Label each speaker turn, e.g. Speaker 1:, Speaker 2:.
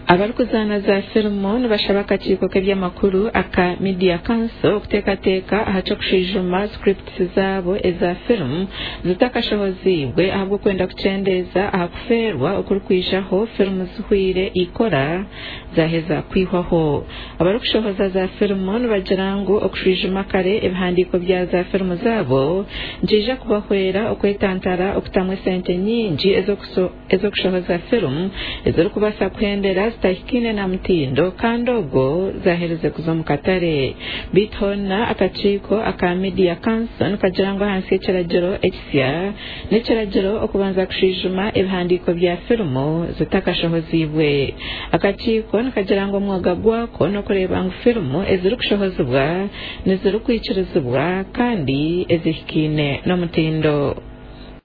Speaker 1: abarukuzana za filmu bashaba akakiiko k'ebyamakuru aka Media Council okuteekateeka ahaco kushijuma scripts zaabo eza filmu zitakashohozibwe ahabwo kwenda kucendeeza ahakuferwa okurukwijaho filmu zihwire ikora zaheza kwihwaho. Abarukushohoza za filmu bagira ngu okushijuma kare ebihandiko bya za filmu zaabo njija kubahwera okwetantara okutamwa sente nyingi ezokushohoza filmu ezirikubasa kuhendera zitahikine na mutindo kandi ogwo zahereze kuza mu katare. Bitona akakiiko aka Media Council kagira ngu ahansi y'ekiragiro ekisya n'ekiragiro okubanza kushijuma ebihandiko bya filmu zitakashohozibwe. Akakiiko nikagira ngu omwoga gwako n'okureeba ngu filmu ezirikushohozibwa nezirikwikirizibwa kandi ezihikine n'omutindo.